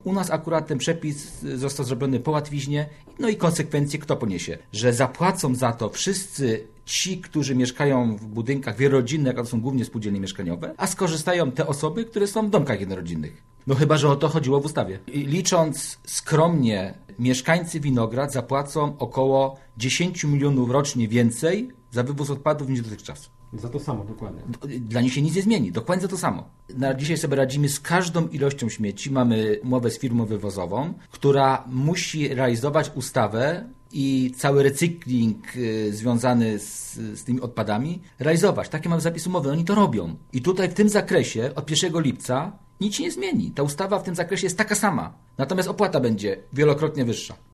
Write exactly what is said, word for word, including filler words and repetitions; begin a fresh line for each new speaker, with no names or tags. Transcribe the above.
U nas akurat ten przepis został zrobiony po łatwiźnie, no i konsekwencje kto poniesie? Że zapłacą za to wszyscy ci, którzy mieszkają w budynkach wielorodzinnych, a to są głównie spółdzielnie mieszkaniowe, a skorzystają te osoby, które są w domkach jednorodzinnych. No chyba, że o to chodziło w ustawie. I licząc skromnie, mieszkańcy Winograd zapłacą około dziesięć milionów rocznie więcej za wywóz odpadów niż dotychczas.
Za to samo, dokładnie.
Dla nich się nic nie zmieni, dokładnie za to samo. Na dzisiaj sobie radzimy z każdą ilością śmieci. Mamy umowę z firmą wywozową, która musi realizować ustawę i cały recykling y, związany z, z tymi odpadami realizować. Takie mamy zapis umowy, oni to robią. I tutaj w tym zakresie od pierwszego lipca nic się nie zmieni. Ta ustawa w tym zakresie jest taka sama. Natomiast opłata będzie wielokrotnie wyższa.